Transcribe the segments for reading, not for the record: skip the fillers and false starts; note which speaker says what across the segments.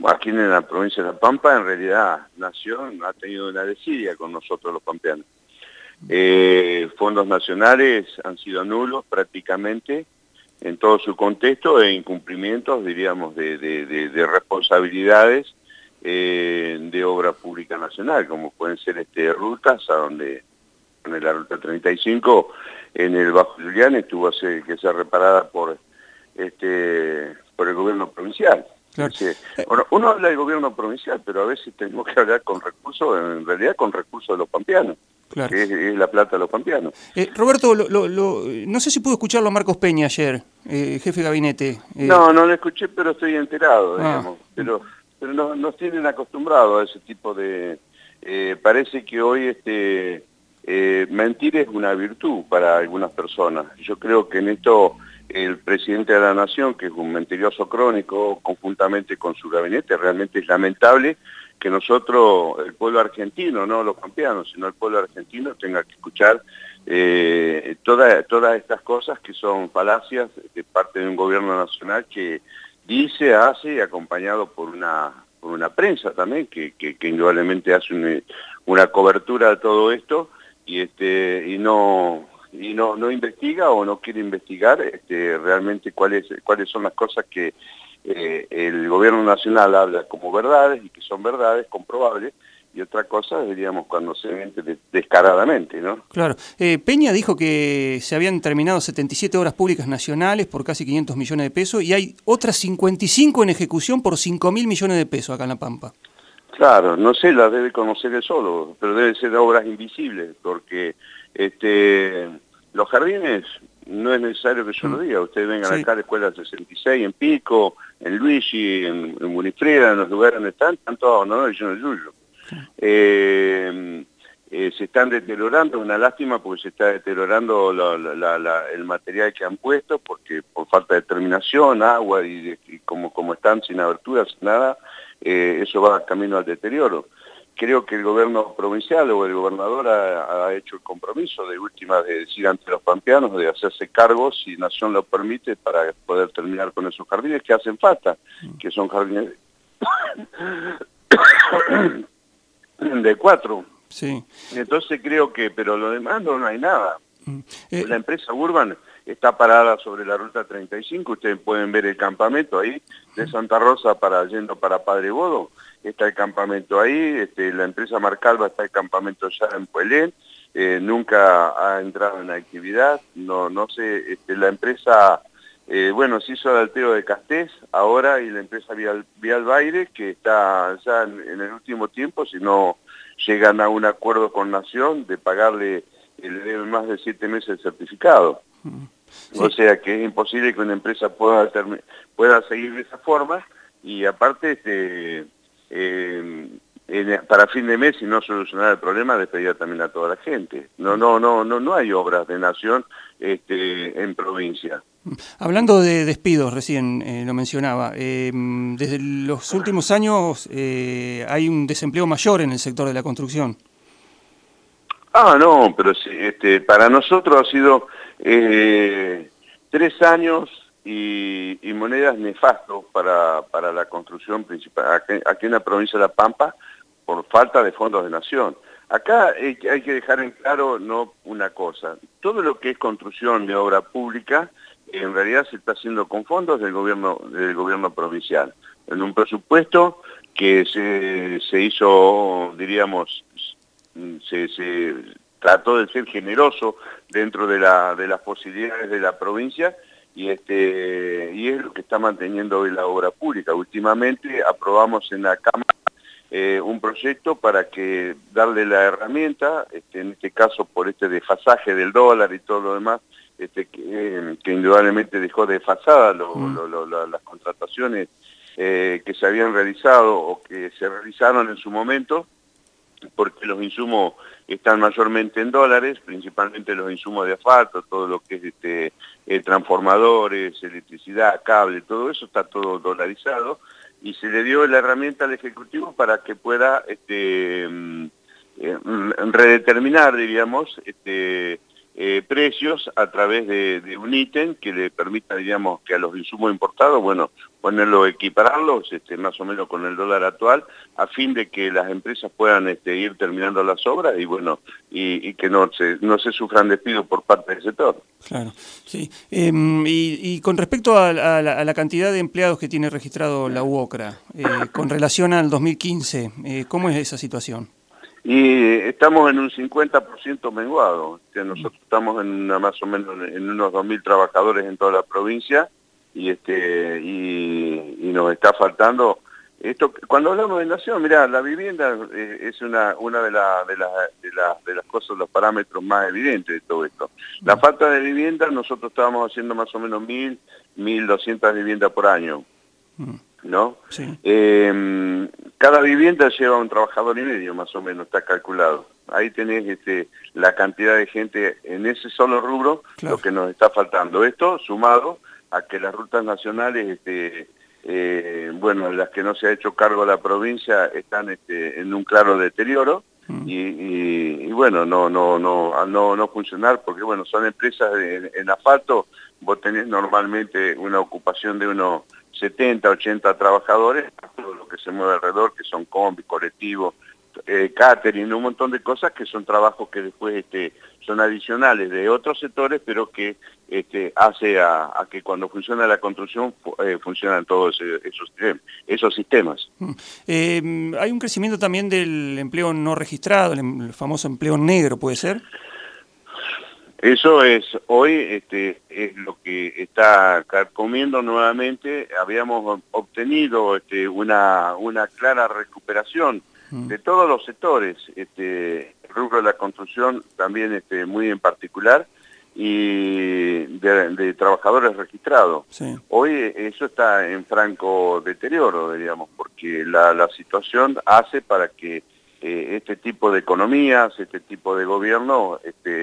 Speaker 1: aquí en la provincia de La Pampa, en realidad Nación ha tenido una desidia con nosotros los pampeanos. Fondos nacionales han sido nulos prácticamente en todo su contexto e incumplimientos, diríamos, de responsabilidades de obra pública nacional, como pueden ser rutas, a donde en la ruta 35 en el Bajo Julián tuvo que ser reparada por el gobierno provincial.
Speaker 2: Claro.
Speaker 1: Uno habla del gobierno provincial, pero a veces tenemos que hablar con recursos, en realidad con recursos de los pampeanos. Claro. Que es la plata de los pampeanos.
Speaker 2: Roberto, no sé si pudo escucharlo a Marcos Peña ayer, jefe de gabinete.
Speaker 1: No lo escuché, pero estoy enterado, digamos. Pero no, nos tienen acostumbrados a ese tipo de... parece que hoy mentir es una virtud para algunas personas. Yo creo que en esto el presidente de la Nación, que es un mentiroso crónico, conjuntamente con su gabinete, realmente es lamentable que nosotros, el pueblo argentino, no los pampeanos, sino el pueblo argentino, tenga que escuchar todas estas cosas que son falacias de parte de un gobierno nacional que dice, hace, acompañado por una prensa también, que indudablemente hace una cobertura de todo esto, y no investiga o no quiere investigar realmente cuáles son las cosas que el gobierno nacional habla como verdades y que son verdades comprobables, y otra cosa diríamos cuando se miente descaradamente, ¿no?
Speaker 2: Claro. Peña dijo que se habían terminado 77 obras públicas nacionales por casi 500 millones de pesos y hay otras 55 en ejecución por 5.000 millones de pesos acá en La Pampa.
Speaker 1: Claro, no sé, las debe conocer él solo, pero deben ser obras invisibles, porque los jardines no es necesario que yo lo diga. Ustedes vengan acá a la Escuela 66, en Pico, en Luigi, en Winifreda, en los lugares donde están todos abandonados y llenos de yuyo. Se están deteriorando, es una lástima porque se está deteriorando el material que han puesto, porque por falta de terminación, agua y como están sin aberturas, sin nada, eso va camino al deterioro. Creo que el gobierno provincial o el gobernador ha hecho el compromiso de última de decir ante los pampeanos de hacerse cargo, si Nación lo permite, para poder terminar con esos jardines que hacen falta, que son jardines de 4.
Speaker 2: Sí.
Speaker 1: Entonces creo que, pero lo demás no hay nada. La empresa Urban está parada sobre la ruta 35, ustedes pueden ver el campamento ahí, de Santa Rosa yendo para Padre Bodo, está el campamento ahí, la empresa Marcalva está el campamento ya en Puelén, nunca ha entrado en actividad, no sé, la empresa, se hizo el alteo de Castés ahora, y la empresa Vial Baire, que está ya en el último tiempo, si no llegan a un acuerdo con Nación de pagarle, le deben más de 7 meses el certificado. Sí. O sea que es imposible que una empresa pueda seguir de esa forma, y aparte para fin de mes, si no solucionar el problema, despedir también a toda la gente. No hay obras de Nación en provincia.
Speaker 2: Hablando de despidos, recién lo mencionaba, desde los últimos años hay un desempleo mayor en el sector de la construcción.
Speaker 1: No, pero para nosotros ha sido 3 años y monedas nefastos para la construcción principal aquí en la provincia de La Pampa, por falta de fondos de Nación. Acá hay que dejar en claro una cosa: todo lo que es construcción de obra pública en realidad se está haciendo con fondos del gobierno provincial, en un presupuesto que se hizo, diríamos, se trató de ser generoso dentro de las posibilidades de la provincia, y es lo que está manteniendo hoy la obra pública. Últimamente aprobamos en la Cámara un proyecto para darle la herramienta, en este caso por desfasaje del dólar y todo lo demás, que indudablemente dejó desfasadas las contrataciones que se habían realizado o que se realizaron en su momento, porque los insumos están mayormente en dólares, principalmente los insumos de asfalto, todo lo que es transformadores, electricidad, cable, todo eso está todo dolarizado, y se le dio la herramienta al Ejecutivo para que pueda redeterminar, diríamos, precios a través de un ítem que le permita, digamos, que a los insumos importados, bueno, ponerlo, equipararlos más o menos con el dólar actual, a fin de que las empresas puedan ir terminando las obras y bueno, y que no se sufran despidos por parte del sector.
Speaker 2: Claro, sí. Y con respecto a la cantidad de empleados que tiene registrado la UOCRA, con relación al 2015, ¿cómo es esa situación?
Speaker 1: Y estamos en un 50% menguado. Nosotros estamos en más o menos en unos 2.000 trabajadores en toda la provincia y nos está faltando esto. Cuando hablamos de nación, mirá, la vivienda es una de las cosas, los parámetros más evidentes de todo esto. La falta de vivienda, nosotros estábamos haciendo más o menos 1.200 viviendas por año, ¿no? Sí. Cada vivienda lleva un trabajador y medio, más o menos, está calculado. Ahí tenés la cantidad de gente en ese solo rubro, claro, lo que nos está faltando. Esto sumado a que las rutas nacionales, bueno, las que no se ha hecho cargo la provincia, están en un claro deterioro y bueno, no funcionar, porque bueno, son empresas en asfalto. Vos tenés normalmente una ocupación de unos 70, 80 trabajadores, todo lo que se mueve alrededor, que son combi, colectivos, catering, un montón de cosas que son trabajos que después son adicionales de otros sectores, pero que hace a que cuando funciona la construcción funcionan todos esos sistemas.
Speaker 2: Hay un crecimiento también del empleo no registrado, el famoso empleo negro, ¿puede ser?
Speaker 1: Eso es, hoy es lo que está carcomiendo nuevamente. Habíamos obtenido una clara recuperación de todos los sectores, el rubro de la construcción también muy en particular, y de trabajadores registrados. Sí. Hoy eso está en franco deterioro, diríamos, porque la situación hace para que este tipo de economías, este tipo de gobierno,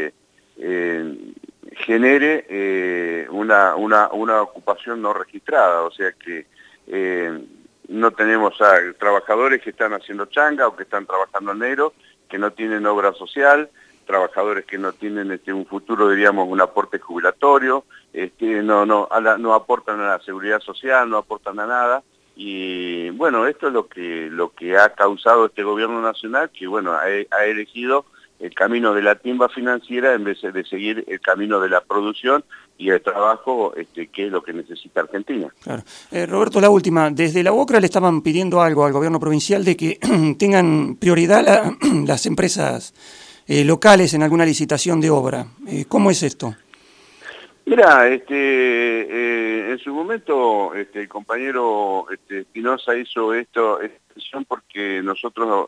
Speaker 1: genere una ocupación no registrada, o sea que no tenemos a trabajadores que están haciendo changa o que están trabajando en negro, que no tienen obra social, trabajadores que no tienen un futuro, diríamos, un aporte jubilatorio, no aportan a la seguridad social, no aportan a nada. Y bueno, esto es lo que ha causado este gobierno nacional, que bueno, ha elegido el camino de la timba financiera en vez de seguir el camino de la producción y el trabajo, que es lo que necesita Argentina.
Speaker 2: Claro. Roberto, la última. Desde la UOCRA le estaban pidiendo algo al gobierno provincial de que tengan prioridad las empresas locales en alguna licitación de obra. ¿Cómo es esto?
Speaker 1: Mira, en su momento el compañero Espinosa hizo esta decisión porque nosotros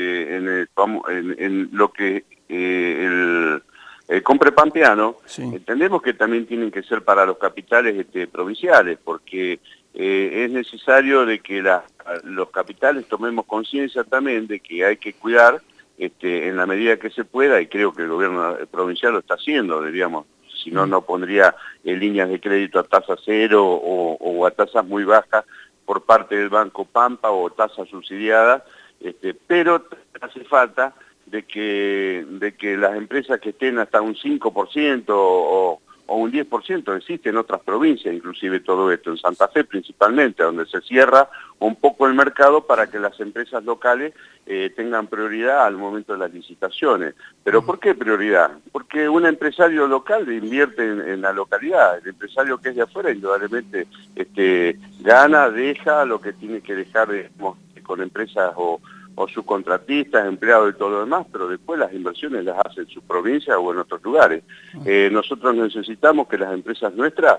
Speaker 1: en lo que el compre pampeano, sí, entendemos que también tienen que ser para los capitales provinciales, porque es necesario de que los capitales tomemos conciencia también de que hay que cuidar en la medida que se pueda, y creo que el gobierno provincial lo está haciendo, diríamos. Si no, no pondría líneas de crédito a tasa cero o a tasas muy bajas por parte del Banco Pampa o tasas subsidiadas, pero hace falta de que las empresas que estén hasta un 5% o un 10%, existe en otras provincias, inclusive todo esto, en Santa Fe principalmente, donde se cierra un poco el mercado para que las empresas locales tengan prioridad al momento de las licitaciones. ¿Pero por qué prioridad? Porque un empresario local invierte en la localidad, el empresario que es de afuera indudablemente gana, deja lo que tiene que dejar con empresas o subcontratistas, empleados y todo lo demás, pero después las inversiones las hace en su provincia o en otros lugares. Nosotros necesitamos que las empresas nuestras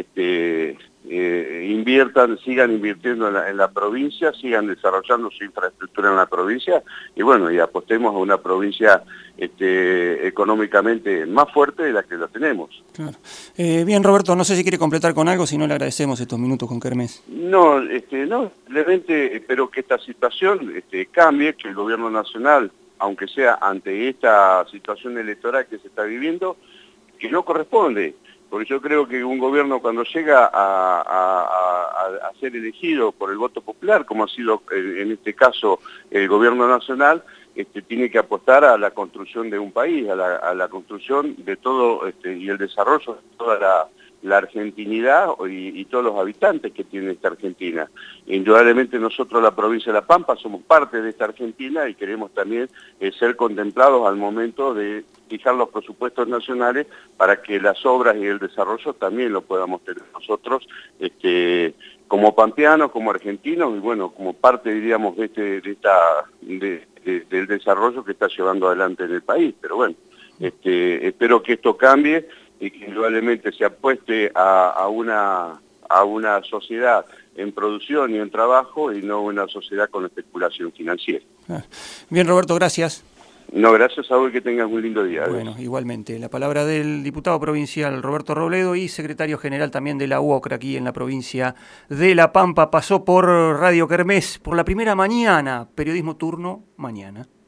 Speaker 1: sigan invirtiendo en la provincia, sigan desarrollando su infraestructura en la provincia y bueno, y apostemos a una provincia económicamente más fuerte de la que la tenemos.
Speaker 2: Claro. Bien, Roberto, no sé si quiere completar con algo, si no le agradecemos estos minutos con Kermés.
Speaker 1: No, simplemente espero que esta situación cambie, que el gobierno nacional, aunque sea ante esta situación electoral que se está viviendo, que no corresponde. Porque yo creo que un gobierno cuando llega a ser elegido por el voto popular, como ha sido en este caso el gobierno nacional, tiene que apostar a la construcción de un país, a la construcción de todo y el desarrollo de toda la argentinidad y todos los habitantes que tiene esta Argentina. Indudablemente nosotros, la provincia de La Pampa, somos parte de esta Argentina y queremos también ser contemplados al momento de fijar los presupuestos nacionales para que las obras y el desarrollo también lo podamos tener nosotros como pampeanos, como argentinos y bueno, como parte, diríamos, del desarrollo que está llevando adelante en el país. Pero bueno, espero que esto cambie y que indudablemente se apueste a una sociedad en producción y en trabajo y no una sociedad con especulación financiera.
Speaker 2: Bien, Roberto, gracias.
Speaker 1: No, gracias a vos y que tengas un lindo día.
Speaker 2: Bueno, igualmente. La palabra del diputado provincial Roberto Robledo y secretario general también de la UOCRA aquí en la provincia de La Pampa. Pasó por Radio Kermés por la primera mañana. Periodismo turno mañana.